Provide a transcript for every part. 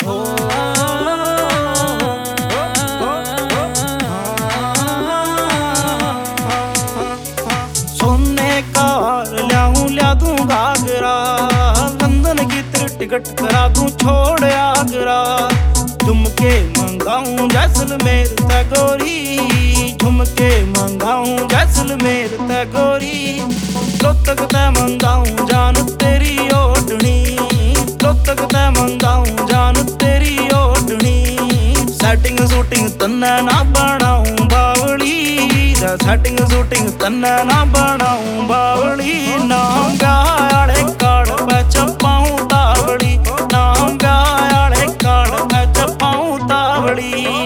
सोने का ल्या दूं घाघरा, लंदन की टिकट करा दूं छोड़ आगरा। झुमके मंगाऊं जैसलमेर ते गोरी, झुमके मंगाऊं जैसलमेर ते गोरी। लोतक ते मंगाऊं जान तेरी ओढ़नी, लोतक ते मंगाऊं जान तेरी ओढ़नी। सेटिंग शूटिंग तन्ने ना बनाऊं बावली, सेटिंग शूटिंग तन्ने ना बनाऊं बावली। नाम गाले कार्ड पे छपाऊं तावड़ी, नाम गाले कार्ड पे छपाऊं तावड़ी।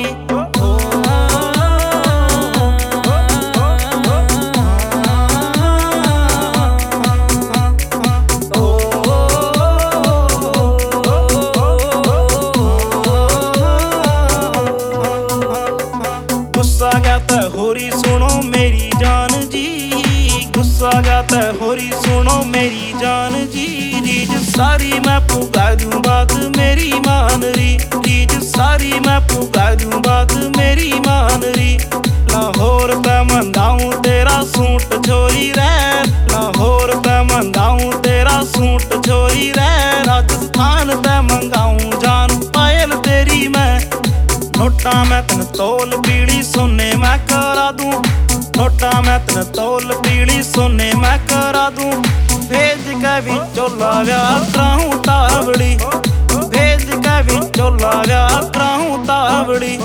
गुस्सा गया ते होरी सुनो मेरी जान जी, गुस्सा गया ते होरी सुनो मेरी जान जी। रीज सारी मैं पुगा दूं बात मेरी मान री, रीज सारी मैं पुगा दूं बात मेरी मान री। लाहौर पे मंगाऊं तेरा सूट छोरी रे, लाहौर पे मंगाऊं तेरा सूट छोरी रे। राजस्थान पे मंगाऊं जान पायल तेरी मैं, नोटा मैं तन तोल पीली सोने मैं करा दूं, नोटा मैं तन तोल पीली सोने मैं करा दूं। भेज के भी चोला व्याह कराऊं तावड़ी, भेज के भी चोला व्याह कराऊं तावड़ी।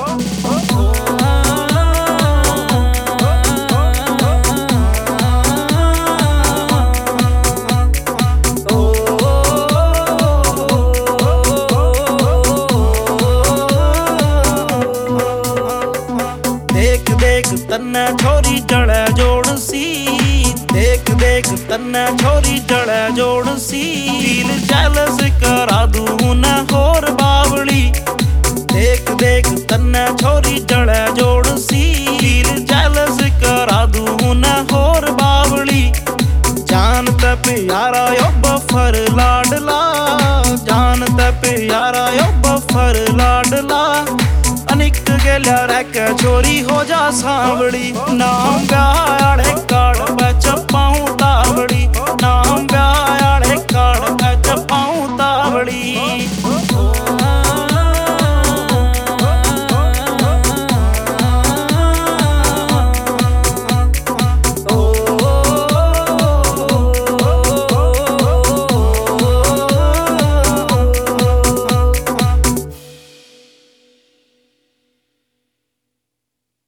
देख देख तन्ने छोरी जड़े जोड़ सी, देख देख तन्ने छोरी जड़े जोड़ सी। दिल जैलस करा दूं न होर बावली, देख देख तन्ने छोरी जड़े जोड़ सी। दिल जैलस करा दूं न होर बावली। जान ते प्यारा यो बफर लाडला, जान ते प्यारा यो बफर लाडला। अनिक गेल्या रह के छोरी हो जा सांवड़ी, नाम गा